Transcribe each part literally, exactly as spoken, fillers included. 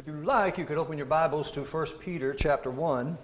If you'd like, you could open your Bibles to First Peter chapter one.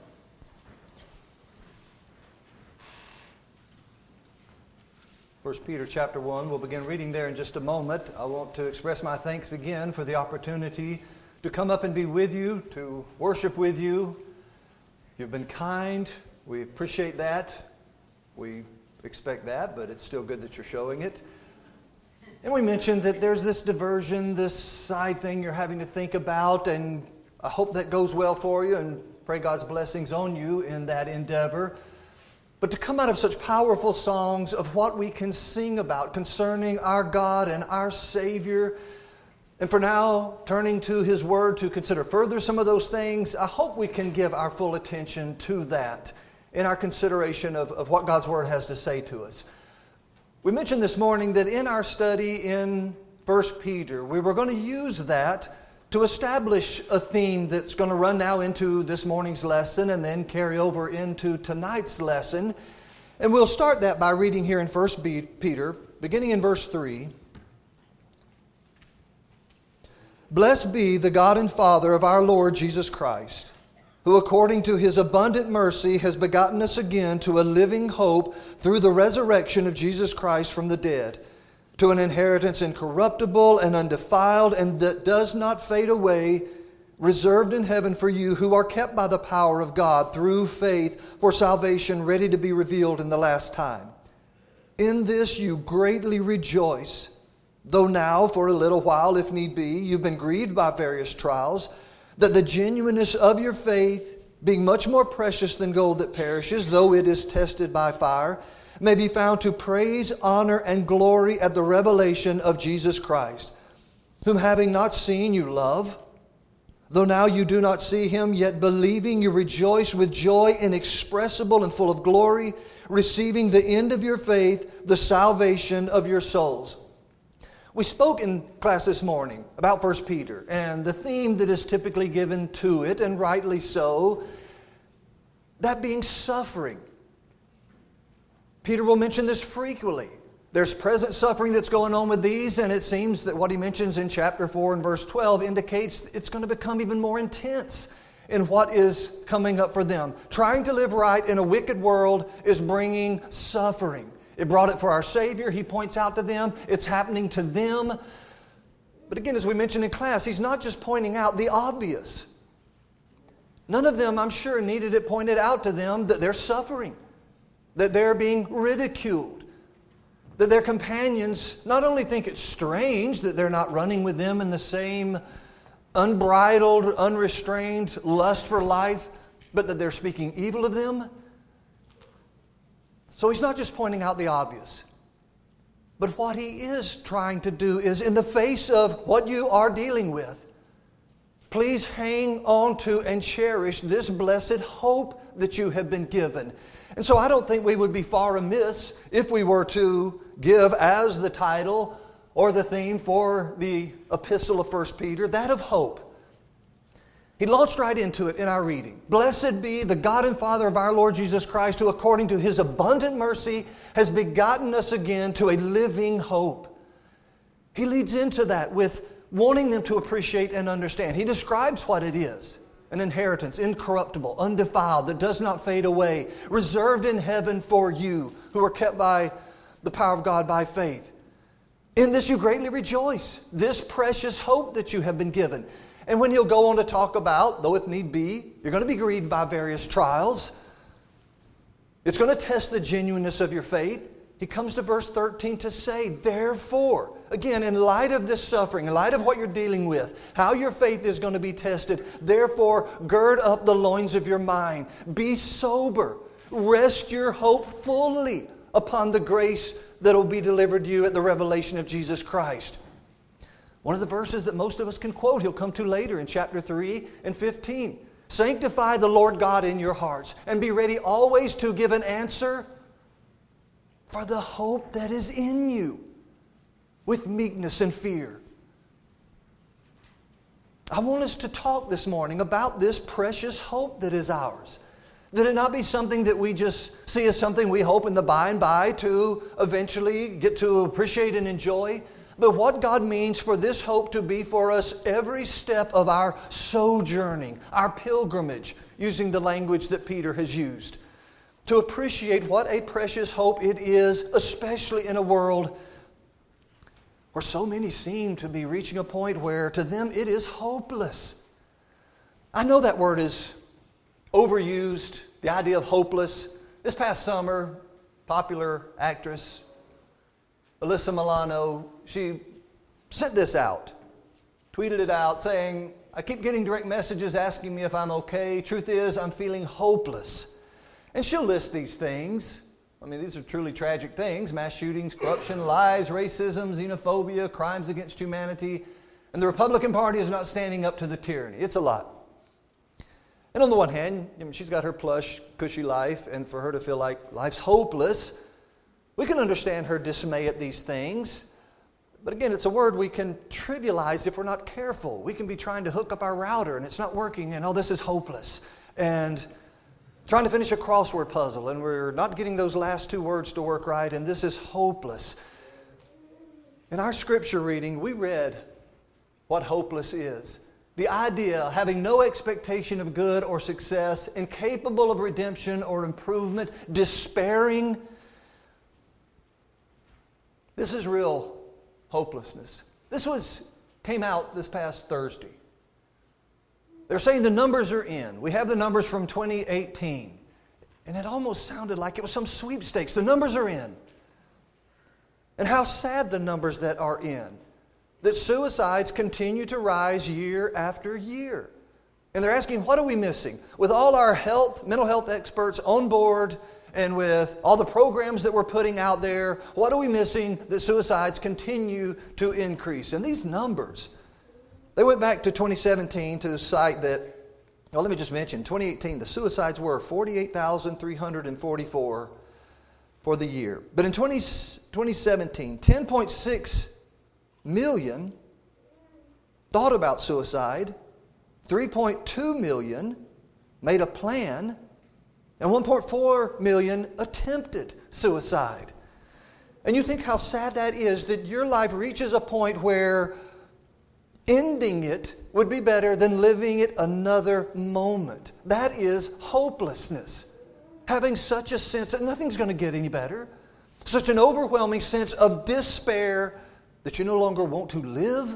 First Peter chapter one, we'll begin reading there in just a moment. I want to express my thanks again for the opportunity to come up and be with you, to worship with you. You've been kind. We appreciate that. We expect that, but it's still good that you're showing it. And we mentioned that there's this diversion, this side thing you're having to think about, and I hope that goes well for you and pray God's blessings on you in that endeavor. But to come out of such powerful songs of what we can sing about concerning our God and our Savior, and for now, turning to His Word to consider further some of those things, I hope we can give our full attention to that in our consideration of, of what God's Word has to say to us. We mentioned this morning that in our study in First Peter, we were going to use that to establish a theme that's going to run now into this morning's lesson and then carry over into tonight's lesson. And we'll start that by reading here in First Peter, beginning in verse three. Blessed be the God and Father of our Lord Jesus Christ, who according to His abundant mercy has begotten us again to a living hope through the resurrection of Jesus Christ from the dead, to an inheritance incorruptible and undefiled and that does not fade away, reserved in heaven for you who are kept by the power of God through faith for salvation ready to be revealed in the last time. In this you greatly rejoice, though now for a little while, if need be, you've been grieved by various trials, that the genuineness of your faith, being much more precious than gold that perishes, though it is tested by fire, may be found to praise, honor, and glory at the revelation of Jesus Christ, whom having not seen you love, though now you do not see Him, yet believing you rejoice with joy inexpressible and full of glory, receiving the end of your faith, the salvation of your souls. We spoke in class this morning about First Peter and the theme that is typically given to it, and rightly so, that being suffering. Peter will mention this frequently. There's present suffering that's going on with these, and it seems that what he mentions in chapter four and verse twelve indicates it's going to become even more intense in what is coming up for them. Trying to live right in a wicked world is bringing suffering. It brought it for our Savior. He points out to them. It's happening to them. But again, as we mentioned in class, he's not just pointing out the obvious. None of them, I'm sure, needed it pointed out to them that they're suffering, that they're being ridiculed, that their companions not only think it's strange that they're not running with them in the same unbridled, unrestrained lust for life, but that they're speaking evil of them. So he's not just pointing out the obvious. But what he is trying to do is, in the face of what you are dealing with, please hang on to and cherish this blessed hope that you have been given. And so I don't think we would be far amiss if we were to give as the title or the theme for the epistle of First Peter, that of hope. He launched right into it in our reading. Blessed be the God and Father of our Lord Jesus Christ, who according to His abundant mercy has begotten us again to a living hope. He leads into that with wanting them to appreciate and understand. He describes what it is. An inheritance, incorruptible, undefiled, that does not fade away, reserved in heaven for you, who are kept by the power of God by faith. In this you greatly rejoice, this precious hope that you have been given. And when he'll go on to talk about, though if need be, you're going to be grieved by various trials. It's going to test the genuineness of your faith. He comes to verse thirteen to say, therefore, again, in light of this suffering, in light of what you're dealing with, how your faith is going to be tested, therefore, gird up the loins of your mind. Be sober. Rest your hope fully upon the grace that will be delivered to you at the revelation of Jesus Christ. One of the verses that most of us can quote, he'll come to later in chapter three and fifteen. Sanctify the Lord God in your hearts, and be ready always to give an answer for the hope that is in you, with meekness and fear. I want us to talk this morning about this precious hope that is ours. That it not be something that we just see as something we hope in the by and by to eventually get to appreciate and enjoy. but what God means for this hope to be for us every step of our sojourning, our pilgrimage, using the language that Peter has used. To appreciate what a precious hope it is, especially in a world where so many seem to be reaching a point where to them it is hopeless. I know that word is overused, the idea of hopeless. This past summer, popular actress Alyssa Milano, she sent this out, tweeted it out saying, "I keep getting direct messages asking me if I'm okay. Truth is, I'm feeling hopeless." And she'll list these things. I mean, these are truly tragic things: mass shootings, corruption, lies, racism, xenophobia, crimes against humanity. And the Republican Party is not standing up to the tyranny. It's a lot. And on the one hand, I mean, she's got her plush, cushy life, and for her to feel like life's hopeless, we can understand her dismay at these things. But again, it's a word we can trivialize if we're not careful. We can be trying to hook up our router and it's not working, and oh, this is hopeless. And trying to finish a crossword puzzle, and we're not getting those last two words to work right, and this is hopeless. In our scripture reading, we read what hopeless is. The idea of having no expectation of good or success, incapable of redemption or improvement, despairing. This is real hopelessness. This was came out this past Thursday. They're saying the numbers are in. We have the numbers from twenty eighteen. And it almost sounded like it was some sweepstakes. The numbers are in. And how sad the numbers that are in. That suicides continue to rise year after year. And they're asking, what are we missing? With all our health, mental health experts on board, and with all the programs that we're putting out there, what are we missing that suicides continue to increase? And these numbers, they went back to twenty seventeen to cite that, well, let me just mention, twenty eighteen, the suicides were forty-eight thousand three hundred forty-four for the year. But in twenty seventeen, ten point six million thought about suicide, three point two million made a plan, and one point four million attempted suicide. And you think how sad that is, that your life reaches a point where ending it would be better than living it another moment. That is hopelessness. Having such a sense that nothing's going to get any better. Such an overwhelming sense of despair that you no longer want to live.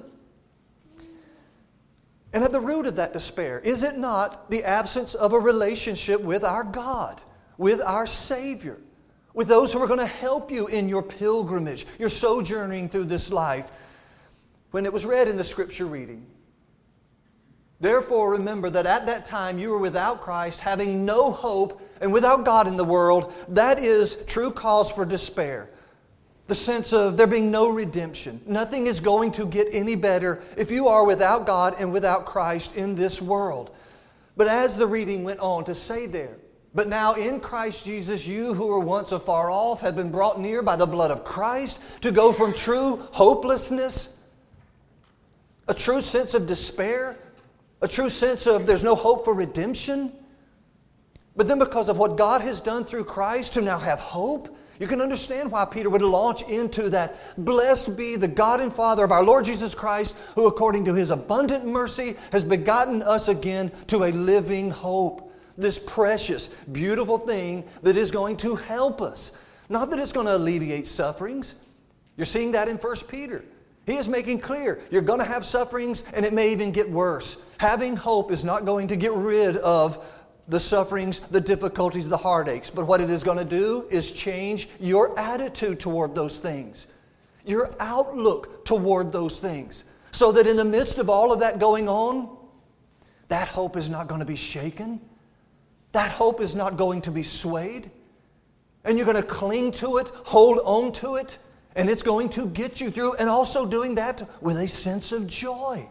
And at the root of that despair, is it not the absence of a relationship with our God, with our Savior, with those who are going to help you in your pilgrimage, your sojourning through this life? When it was read in the scripture reading, therefore remember that at that time you were without Christ, having no hope, and without God in the world. That is true cause for despair. The sense of there being no redemption. Nothing is going to get any better if you are without God and without Christ in this world. But as the reading went on to say there, but now in Christ Jesus, you who were once afar off have been brought near by the blood of Christ, to go from true hopelessness, a true sense of despair, a true sense of there's no hope for redemption, but then because of what God has done through Christ, to now have hope. You can understand why Peter would launch into that. Blessed be the God and Father of our Lord Jesus Christ, who according to His abundant mercy has begotten us again to a living hope. This precious, beautiful thing that is going to help us. Not that it's going to alleviate sufferings. You're seeing that in First Peter. He is making clear you're going to have sufferings, and it may even get worse. Having hope is not going to get rid of the sufferings, the difficulties, the heartaches. But what it is going to do is change your attitude toward those things, your outlook toward those things, so that in the midst of all of that going on, that hope is not going to be shaken. That hope is not going to be swayed. And you're going to cling to it, hold on to it, and it's going to get you through, and also doing that with a sense of joy.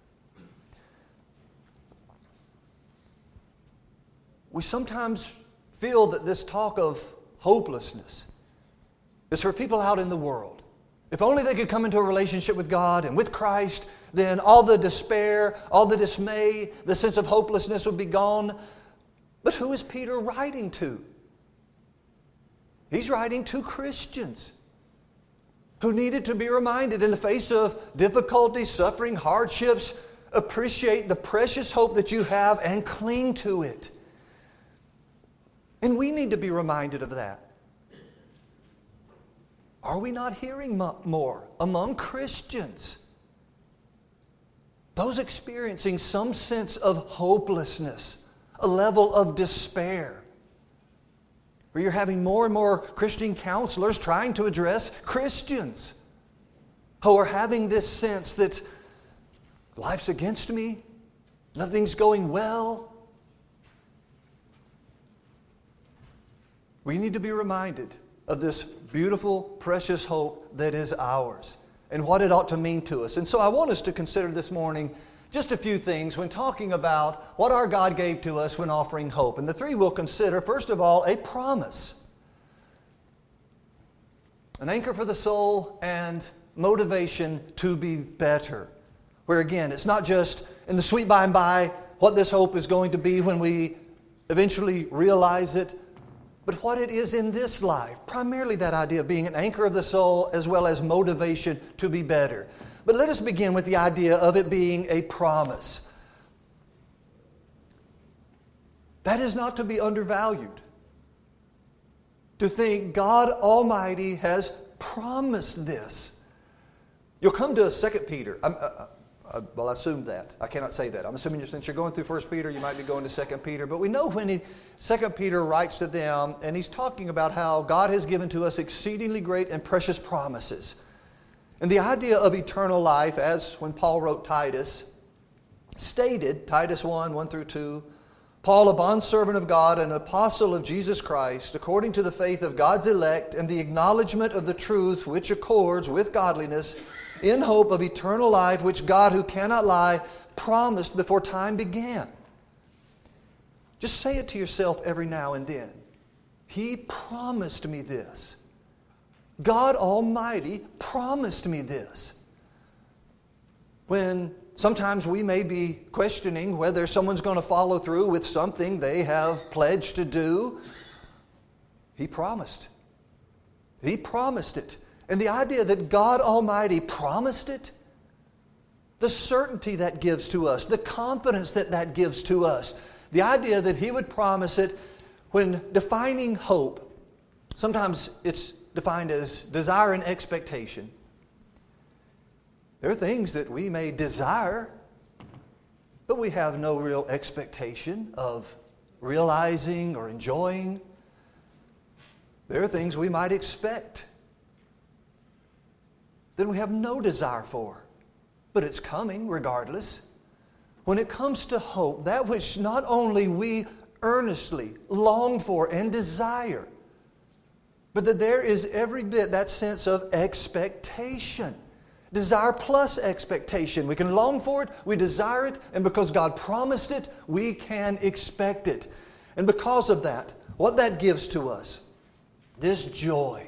We sometimes feel that this talk of hopelessness is for people out in the world. If only they could come into a relationship with God and with Christ, then all the despair, all the dismay, the sense of hopelessness would be gone. But who is Peter writing to? He's writing to Christians who needed to be reminded in the face of difficulty, suffering, hardships, appreciate the precious hope that you have and cling to it. And we need to be reminded of that. Are we not hearing more among Christians? Those experiencing some sense of hopelessness, a level of despair, where you're having more and more Christian counselors trying to address Christians who are having this sense that life's against me, nothing's going well. We need to be reminded of this beautiful, precious hope that is ours and what it ought to mean to us. And so I want us to consider this morning just a few things when talking about what our God gave to us when offering hope. And the three we'll consider, first of all, a promise. An anchor for the soul and motivation to be better. Where again, it's not just in the sweet by and by what this hope is going to be when we eventually realize it, but what it is in this life. Primarily that idea of being an anchor of the soul as well as motivation to be better. But let us begin with the idea of it being a promise. That is not to be undervalued. To think God Almighty has promised this. You'll come to Second Peter. I'm, uh, uh, well, I assume that. I cannot say that. I'm assuming since you're going through First Peter, you might be going to Second Peter. But we know when he, Second Peter writes to them, and he's talking about how God has given to us exceedingly great and precious promises. And the idea of eternal life, as when Paul wrote Titus, stated, Titus one, one through two, Paul, a bondservant of God and an apostle of Jesus Christ, according to the faith of God's elect and the acknowledgement of the truth which accords with godliness, in hope of eternal life, which God, who cannot lie, promised before time began. Just say it to yourself every now and then. He promised me this. God Almighty promised me this. When sometimes we may be questioning whether someone's going to follow through with something they have pledged to do, He promised. He promised it. And the idea that God Almighty promised it, the certainty that gives to us, the confidence that that gives to us, the idea that He would promise it when defining hope, sometimes it's defined as desire and expectation. There are things that we may desire, but we have no real expectation of realizing or enjoying. There are things we might expect that we have no desire for, but it's coming regardless. When it comes to hope, that which not only we earnestly long for and desire, but that there is every bit that sense of expectation. Desire plus expectation. We can long for it, we desire it, and because God promised it, we can expect it. And because of that, what that gives to us, this joy.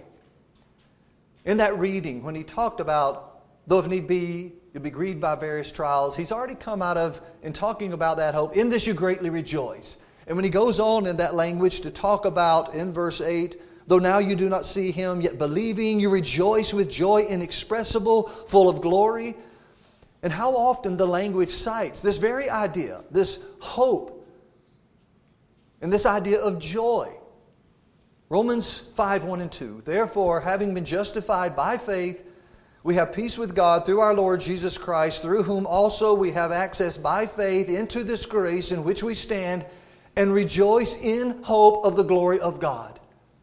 In that reading, when he talked about, though if need be, you'll be grieved by various trials, he's already come out of, in talking about that hope, in this you greatly rejoice. And when he goes on in that language to talk about, in verse eight, though now you do not see Him, yet believing you rejoice with joy inexpressible, full of glory. And how often the language cites this very idea, this hope, and this idea of joy. Romans five, one and two. Therefore, having been justified by faith, we have peace with God through our Lord Jesus Christ, through whom also we have access by faith into this grace in which we stand, and rejoice in hope of the glory of God.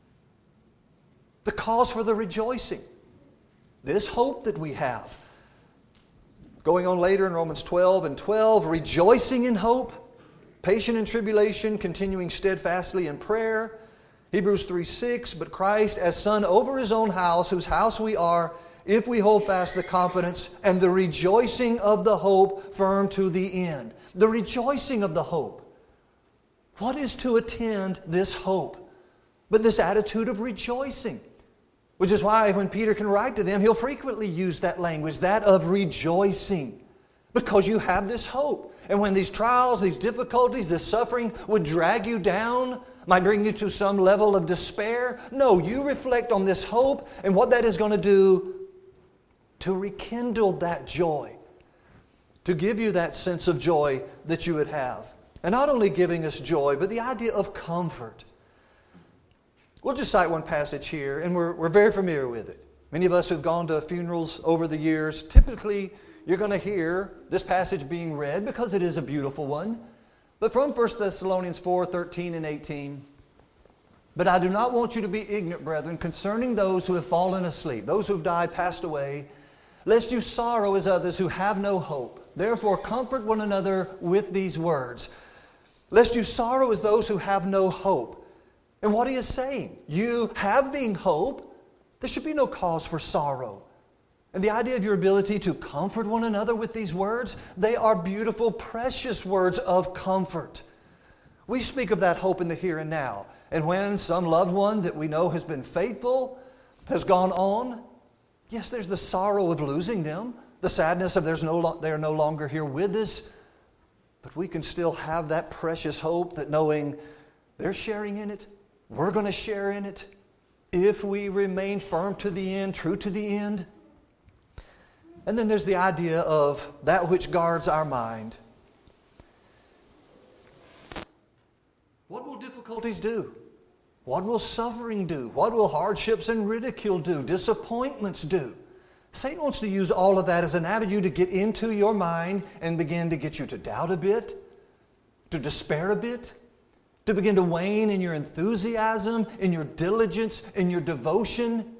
The cause for the rejoicing. This hope that we have. Going on later in Romans twelve and twelve, rejoicing in hope, patient in tribulation, continuing steadfastly in prayer. Hebrews three six, but Christ as Son over His own house, whose house we are, if we hold fast the confidence and the rejoicing of the hope firm to the end. The rejoicing of the hope. What is to attend this hope? But this attitude of rejoicing. Which is why when Peter can write to them, he'll frequently use that language, that of rejoicing. Because you have this hope. And when these trials, these difficulties, this suffering would drag you down, might bring you to some level of despair, no, you reflect on this hope and what that is going to do to rekindle that joy, to give you that sense of joy that you would have. And not only giving us joy, but the idea of comfort. We'll just cite one passage here, and we're, we're very familiar with it. Many of us who've gone to funerals over the years, typically you're going to hear this passage being read because it is a beautiful one. But from First Thessalonians four, thirteen and eighteen, "But I do not want you to be ignorant, brethren, concerning those who have fallen asleep, those who have died, passed away, lest you sorrow as others who have no hope. Therefore comfort one another with these words. Lest you sorrow as those who have no hope." And what he is saying, you having hope, there should be no cause for sorrow. And the idea of your ability to comfort one another with these words, they are beautiful, precious words of comfort. We speak of that hope in the here and now. And when some loved one that we know has been faithful, has gone on, yes, there's the sorrow of losing them, the sadness of there's no lo- they're no longer here with us. But we can still have that precious hope that knowing they're sharing in it, we're going to share in it, if we remain firm to the end, true to the end. And then there's the idea of that which guards our mind. What will difficulties do? What will suffering do? What will hardships and ridicule do? Disappointments do? Satan wants to use all of that as an avenue to get into your mind and begin to get you to doubt a bit, to despair a bit, to begin to wane in your enthusiasm, in your diligence, in your devotion.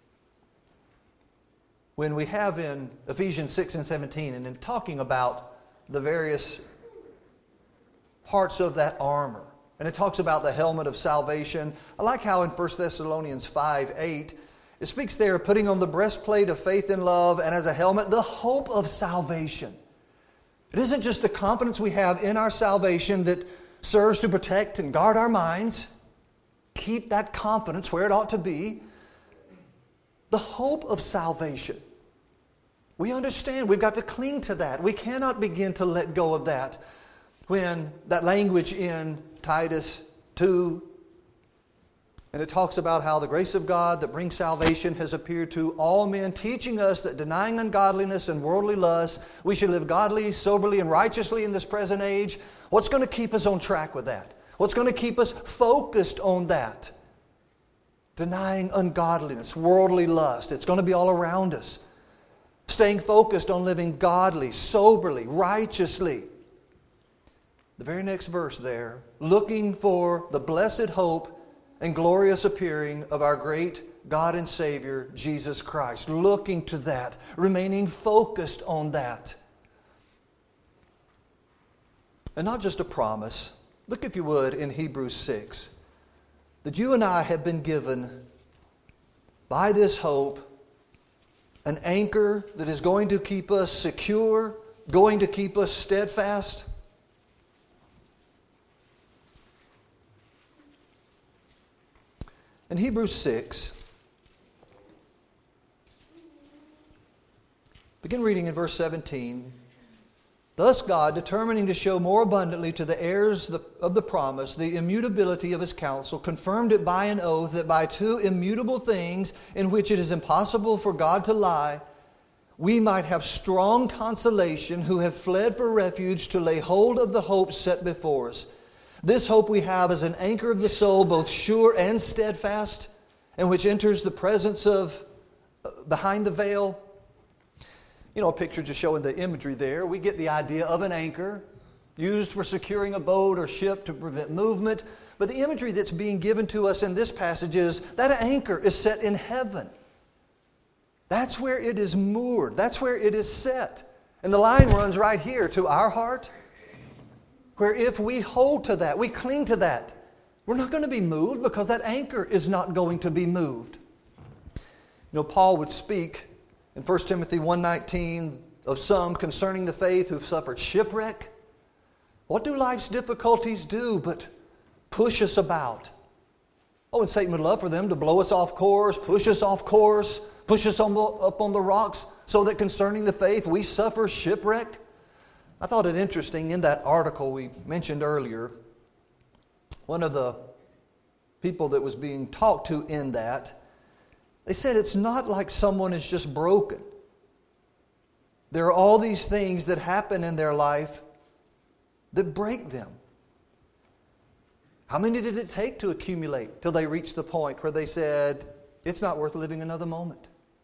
When we have in Ephesians six and seventeen, and in talking about the various parts of that armor, and it talks about the helmet of salvation. I like how in First Thessalonians five, eight, it speaks there of putting on the breastplate of faith and love, and as a helmet, the hope of salvation. It isn't just the confidence we have in our salvation that serves to protect and guard our minds. Keep that confidence where it ought to be. The hope of salvation. We understand we've got to cling to that. We cannot begin to let go of that. When that language in Titus two, and it talks about how the grace of God that brings salvation has appeared to all men, teaching us that denying ungodliness and worldly lust, we should live godly, soberly, and righteously in this present age. What's going to keep us on track with that? What's going to keep us focused on that? Denying ungodliness, worldly lust. It's going to be all around us. Staying focused on living godly, soberly, righteously. The very next verse there, looking for the blessed hope and glorious appearing of our great God and Savior, Jesus Christ. Looking to that, remaining focused on that. And not just a promise. Look, if you would, in Hebrews six, that you and I have been given by this hope an anchor that is going to keep us secure, going to keep us steadfast. In Hebrews six, begin reading in verse seventeen. Thus God, determining to show more abundantly to the heirs of the promise the immutability of His counsel, confirmed it by an oath, that by two immutable things in which it is impossible for God to lie, we might have strong consolation who have fled for refuge to lay hold of the hope set before us. This hope we have as an anchor of the soul, both sure and steadfast, and which enters the presence of uh, behind the veil. You know, a picture just showing the imagery there. We get the idea of an anchor used for securing a boat or ship to prevent movement. But the imagery that's being given to us in this passage is that anchor is set in heaven. That's where it is moored. That's where it is set. And the line runs right here to our heart, where if we hold to that, we cling to that, we're not going to be moved because that anchor is not going to be moved. You know, Paul would speak in First Timothy one nineteen of some concerning the faith who've suffered shipwreck. What do life's difficulties do but push us about? Oh, and Satan would love for them to blow us off course, push us off course, push us on, up on the rocks, so that concerning the faith we suffer shipwreck. I thought it interesting in that article we mentioned earlier, one of the people that was being talked to in that, they said it's not like someone is just broken. there are all these things that happen in their life that break them. How many did it take to accumulate till they reached the point where they said, it's not worth living another moment?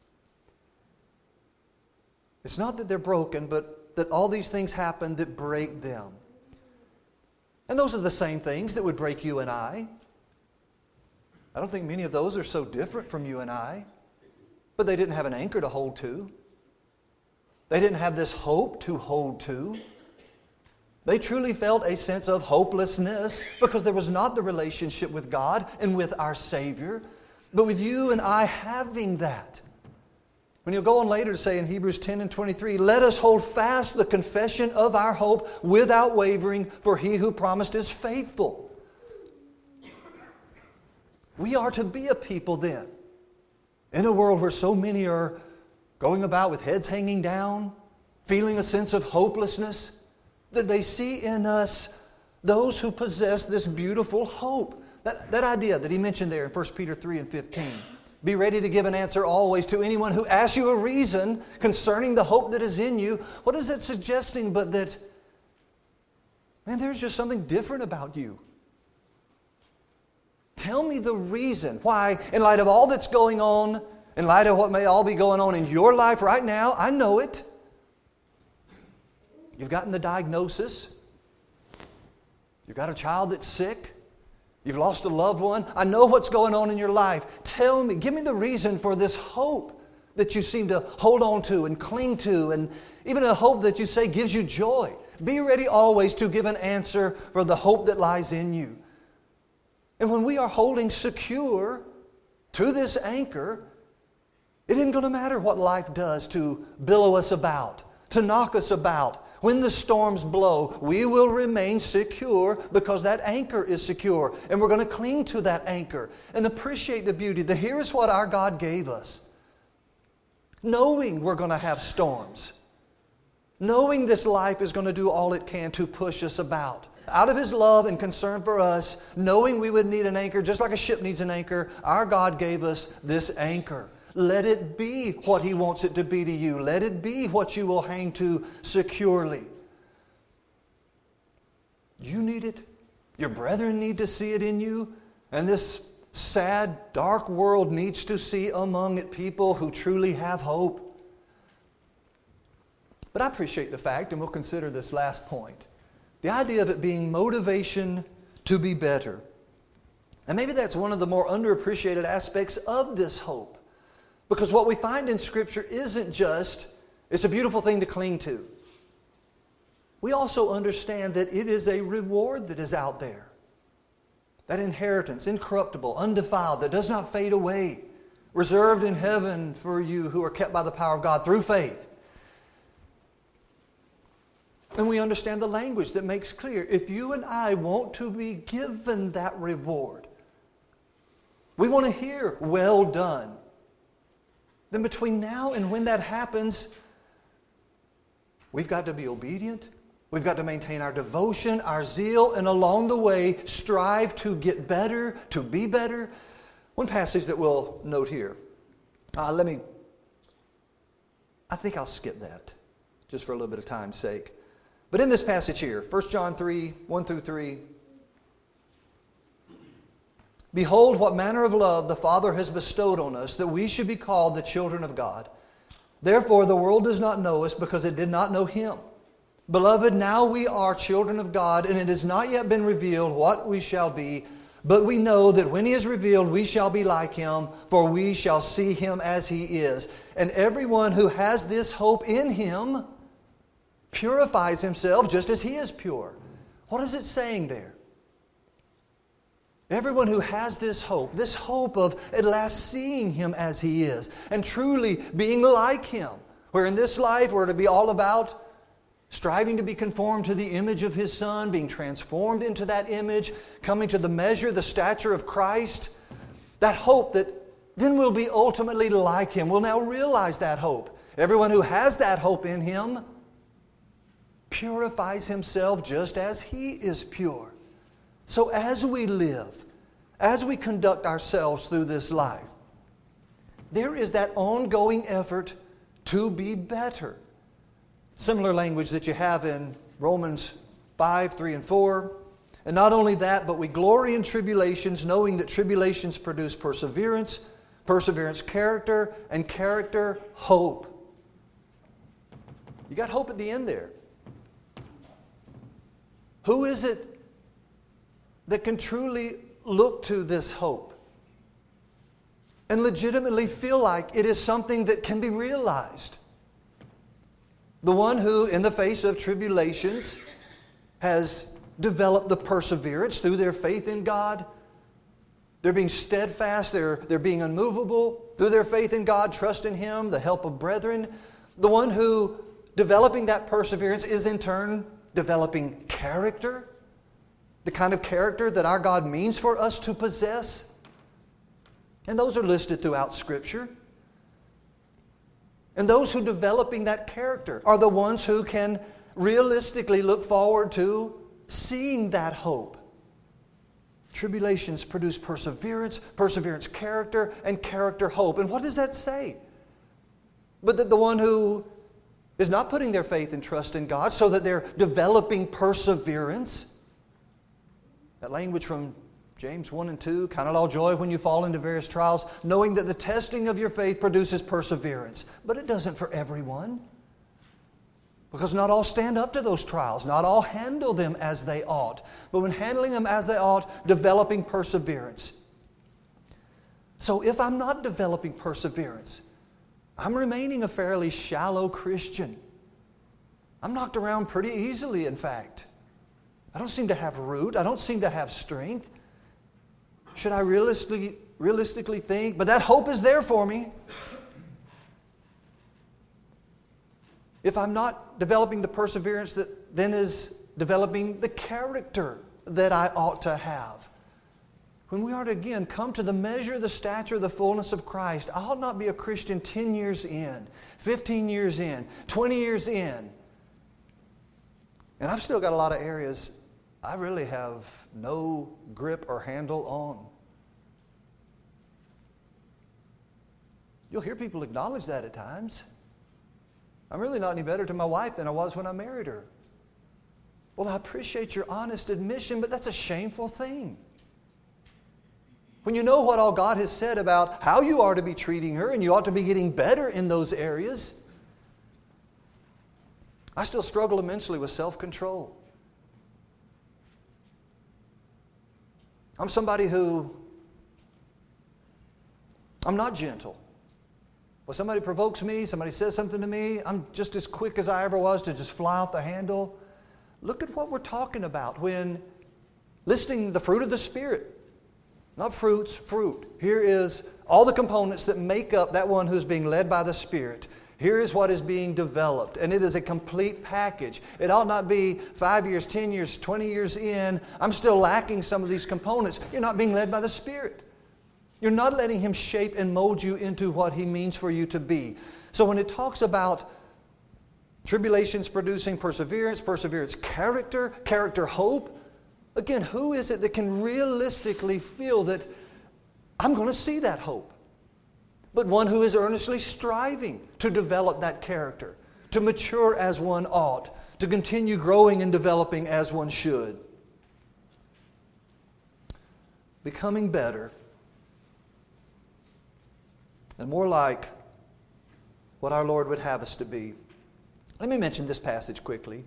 It's not that they're broken, but that all these things happen that break them. And those are the same things that would break you and I. I don't think many of those are so different from you and I. But they didn't have an anchor to hold to. They didn't have this hope to hold to. They truly felt a sense of hopelessness because there was not the relationship with God and with our Savior. But with you and I having that. When you'll go on later to say in Hebrews ten and twenty-three, let us hold fast the confession of our hope without wavering, for He who promised is faithful. We are to be a people then, in a world where so many are going about with heads hanging down, feeling a sense of hopelessness, that they see in us those who possess this beautiful hope. That, that idea that he mentioned there in First Peter three and fifteen. Be ready to give an answer always to anyone who asks you a reason concerning the hope that is in you. What is that suggesting but that, man, there's just something different about you. Tell me the reason why, in light of all that's going on, in light of what may all be going on in your life right now, I know it. You've gotten the diagnosis. You've got a child that's sick. You've lost a loved one. I know what's going on in your life. Tell me, give me the reason for this hope that you seem to hold on to and cling to, and even a hope that you say gives you joy. Be ready always to give an answer for the hope that lies in you. And when we are holding secure to this anchor, it isn't going to matter what life does to billow us about, to knock us about. When the storms blow, we will remain secure because that anchor is secure. And we're going to cling to that anchor and appreciate the beauty. The here is what our God gave us. Knowing we're going to have storms. Knowing this life is going to do all it can to push us about. Out of His love and concern for us, knowing we would need an anchor, just like a ship needs an anchor, our God gave us this anchor. Let it be what He wants it to be to you. Let it be what you will hang to securely. You need it. Your brethren need to see it in you. And this sad, dark world needs to see among it people who truly have hope. But I appreciate the fact, and we'll consider this last point, the idea of it being motivation to be better. And maybe that's one of the more underappreciated aspects of this hope. Because what we find in Scripture isn't just, it's a beautiful thing to cling to. We also understand that it is a reward that is out there. That inheritance, incorruptible, undefiled, that does not fade away, reserved in heaven for you who are kept by the power of God through faith. And we understand the language that makes clear, if you and I want to be given that reward, we want to hear, well done. Then between now and when that happens, we've got to be obedient. We've got to maintain our devotion, our zeal, and along the way strive to get better, to be better. One passage that we'll note here. Uh, let me, I think I'll skip that just for a little bit of time's sake. But in this passage here, First John three, one through three, behold, what manner of love the Father has bestowed on us, that we should be called the children of God. Therefore the world does not know us, because it did not know Him. Beloved, now we are children of God, and it has not yet been revealed what we shall be. But we know that when He is revealed, we shall be like Him, for we shall see Him as He is. And everyone who has this hope in Him purifies himself just as He is pure. What is it saying there? Everyone who has this hope, this hope of at last seeing Him as He is and truly being like Him, where in this life we're to be all about striving to be conformed to the image of His Son, being transformed into that image, coming to the measure, the stature of Christ, that hope that then we'll be ultimately like Him. We'll now realize that hope. Everyone who has that hope in Him purifies himself just as He is pure. So as we live, as we conduct ourselves through this life, there is that ongoing effort to be better. Similar language that you have in Romans five, three, and four. And not only that, but we glory in tribulations, knowing that tribulations produce perseverance, perseverance, character, and character, hope. You got hope at the end there. Who is it that can truly look to this hope and legitimately feel like it is something that can be realized? The one who, in the face of tribulations, has developed the perseverance through their faith in God. They're being steadfast, they're, they're being unmovable through their faith in God, trust in Him, the help of brethren. The one who, developing that perseverance, is in turn developing character, the kind of character that our God means for us to possess. And those are listed throughout Scripture. And those who developing that character are the ones who can realistically look forward to seeing that hope. Tribulations produce perseverance, perseverance, character, and character, hope. And what does that say? But that the one who is not putting their faith and trust in God, so that they're developing perseverance. That language from James one and two, count it all joy when you fall into various trials, knowing that the testing of your faith produces perseverance. But it doesn't for everyone. Because not all stand up to those trials. Not all handle them as they ought. But when handling them as they ought, developing perseverance. So if I'm not developing perseverance, I'm remaining a fairly shallow Christian. I'm knocked around pretty easily, in fact. I don't seem to have root. I don't seem to have strength. Should I realistically, realistically think? But that hope is there for me. If I'm not developing the perseverance that then is developing the character that I ought to have. When we are to again come to the measure, the stature, the fullness of Christ, I ought not be a Christian ten years in, fifteen years in, twenty years in. And I've still got a lot of areas I really have no grip or handle on. You'll hear people acknowledge that at times. I'm really not any better to my wife than I was when I married her. Well, I appreciate your honest admission, but that's a shameful thing. When you know what all God has said about how you are to be treating her, and you ought to be getting better in those areas, I still struggle immensely with self-control. I'm somebody who, I'm not gentle. When somebody provokes me, somebody says something to me, I'm just as quick as I ever was to just fly off the handle. Look at what we're talking about when listing the fruit of the Spirit. Not fruits, fruit. Here is all the components that make up that one who's being led by the Spirit. Here is what is being developed, and it is a complete package. It ought not be five years, ten years, twenty years in. I'm still lacking some of these components. You're not being led by the Spirit. You're not letting Him shape and mold you into what He means for you to be. So when it talks about tribulations producing perseverance, perseverance, character, character, hope, again, who is it that can realistically feel that I'm going to see that hope? But one who is earnestly striving to develop that character, to mature as one ought, to continue growing and developing as one should. Becoming better and more like what our Lord would have us to be. Let me mention this passage quickly.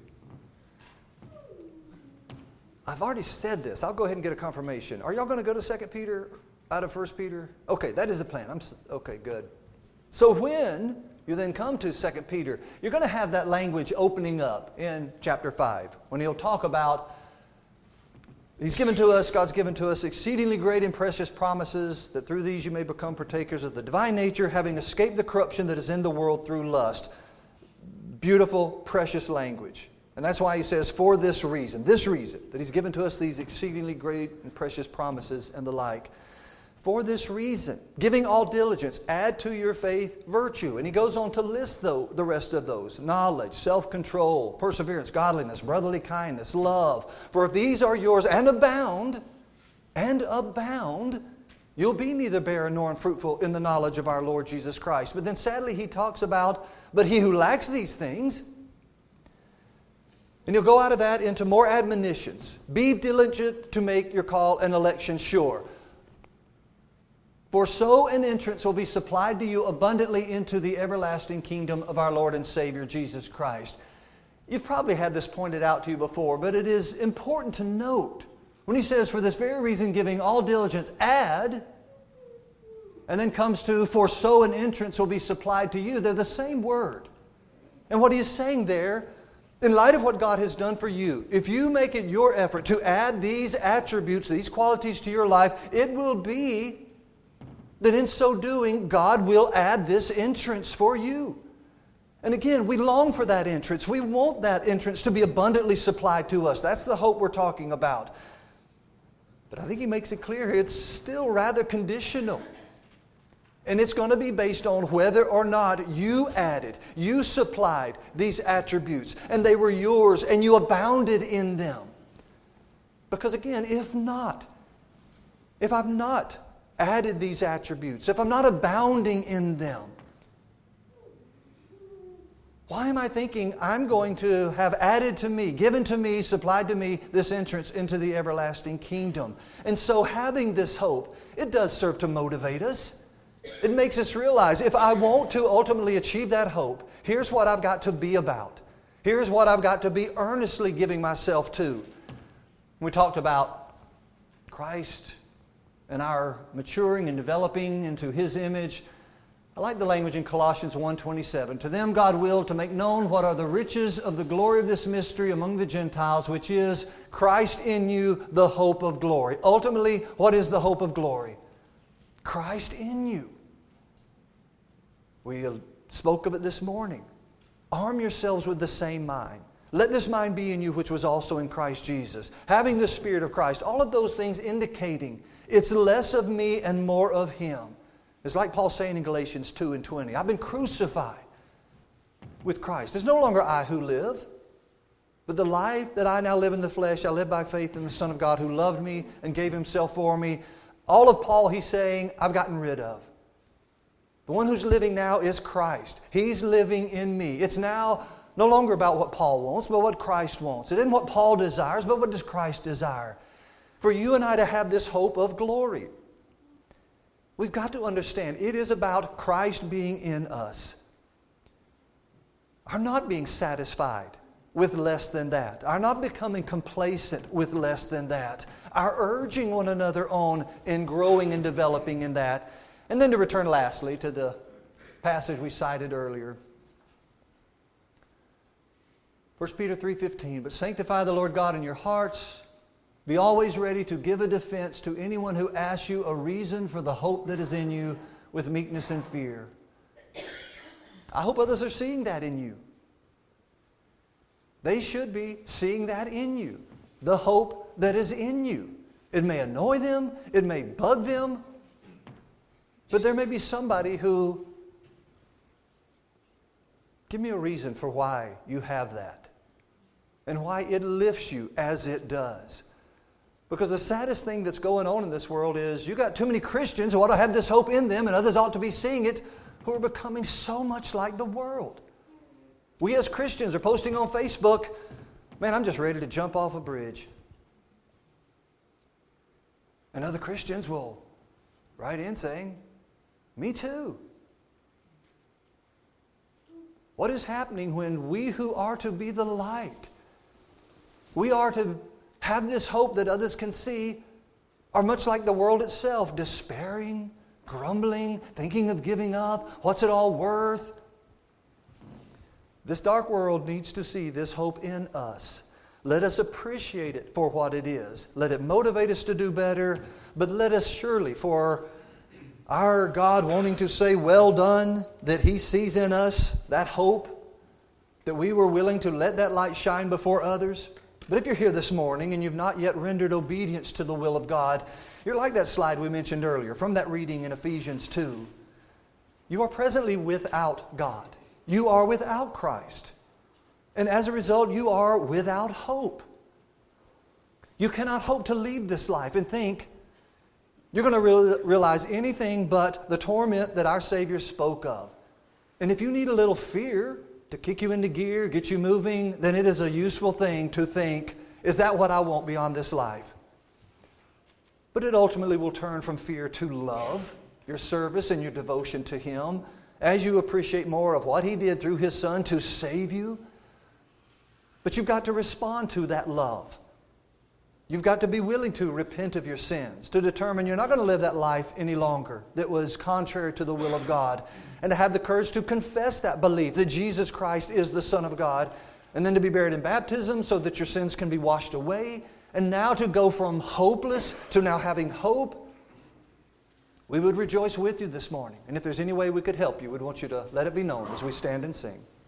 I've already said this. I'll go ahead and get a confirmation. Are y'all going to go to Second Peter out of First Peter? Okay, that is the plan. I'm okay, good. So when you then come to Second Peter, you're going to have that language opening up in chapter five when he'll talk about He's given to us, God's given to us exceedingly great and precious promises that through these you may become partakers of the divine nature, having escaped the corruption that is in the world through lust. Beautiful, precious language. And that's why he says, for this reason, this reason, that He's given to us these exceedingly great and precious promises and the like. For this reason, giving all diligence, add to your faith virtue. And he goes on to list the, the rest of those. Knowledge, self-control, perseverance, godliness, brotherly kindness, love. For if these are yours and abound, and abound, you'll be neither barren nor unfruitful in the knowledge of our Lord Jesus Christ. But then sadly he talks about, but he who lacks these things And he'll go out of that into more admonitions. Be diligent to make your call and election sure. For so an entrance will be supplied to you abundantly into the everlasting kingdom of our Lord and Savior, Jesus Christ. You've probably had this pointed out to you before, but it is important to note when he says, for this very reason, giving all diligence, add, and then comes to, for so an entrance will be supplied to you. They're the same word. And what he is saying there, in light of what God has done for you, if you make it your effort to add these attributes, these qualities to your life, it will be that in so doing, God will add this entrance for you. And again, we long for that entrance. We want that entrance to be abundantly supplied to us. That's the hope we're talking about. But I think he makes it clear it's still rather conditional. And it's going to be based on whether or not you added, you supplied these attributes, and they were yours, and you abounded in them. Because again, if not, if I've not added these attributes, if I'm not abounding in them, why am I thinking I'm going to have added to me, given to me, supplied to me this entrance into the everlasting kingdom? And so having this hope, it does serve to motivate us. It makes us realize if I want to ultimately achieve that hope, here's what I've got to be about. Here's what I've got to be earnestly giving myself to. We talked about Christ and our maturing and developing into His image. I like the language in Colossians one twenty-seven. To them God willed to make known what are the riches of the glory of this mystery among the Gentiles, which is Christ in you, the hope of glory. Ultimately, what is the hope of glory? Christ in you. We spoke of it this morning. Arm yourselves with the same mind. Let this mind be in you which was also in Christ Jesus. Having the Spirit of Christ. All of those things indicating it's less of me and more of Him. It's like Paul saying in Galatians two and twenty, I've been crucified with Christ. It's no longer I who live, but the life that I now live in the flesh, I live by faith in the Son of God who loved me and gave Himself for me. All of Paul, he's saying, I've gotten rid of. The one who's living now is Christ. He's living in me. It's now no longer about what Paul wants, but what Christ wants. It isn't what Paul desires, but what does Christ desire? For you and I to have this hope of glory. We've got to understand it is about Christ being in us. Our not being satisfied with less than that. Our not becoming complacent with less than that. Our urging one another on in growing and developing in that. And then to return lastly to the passage we cited earlier. First Peter three fifteen, but sanctify the Lord God in your hearts. Be always ready to give a defense to anyone who asks you a reason for the hope that is in you with meekness and fear. I hope others are seeing that in you. They should be seeing that in you. The hope that is in you. It may annoy them. It may bug them. But there may be somebody who, give me a reason for why you have that. And why it lifts you as it does. Because the saddest thing that's going on in this world is you got too many Christians who ought to have this hope in them and others ought to be seeing it who are becoming so much like the world. We as Christians are posting on Facebook, man, I'm just ready to jump off a bridge. And other Christians will write in saying, me too. What is happening when we who are to be the light, we are to have this hope that others can see, are much like the world itself, despairing, grumbling, thinking of giving up. What's it all worth? This dark world needs to see this hope in us. Let us appreciate it for what it is. Let it motivate us to do better, but let us surely, for our God wanting to say, well done, that He sees in us that hope, that we were willing to let that light shine before others. But if you're here this morning and you've not yet rendered obedience to the will of God, you're like that slide we mentioned earlier from that reading in Ephesians two. You are presently without God. You are without Christ. And as a result, you are without hope. You cannot hope to leave this life and think you're going to re- realize anything but the torment that our Savior spoke of. And if you need a little fear, to kick you into gear, get you moving, then it is a useful thing to think, is that what I want beyond this life? But it ultimately will turn from fear to love, your service and your devotion to Him, as you appreciate more of what He did through His Son to save you. But you've got to respond to that love. You've got to be willing to repent of your sins, to determine you're not going to live that life any longer that was contrary to the will of God, and to have the courage to confess that belief that Jesus Christ is the Son of God, and then to be buried in baptism so that your sins can be washed away, and now to go from hopeless to now having hope. We would rejoice with you this morning. And if there's any way we could help you, we'd want you to let it be known as we stand and sing.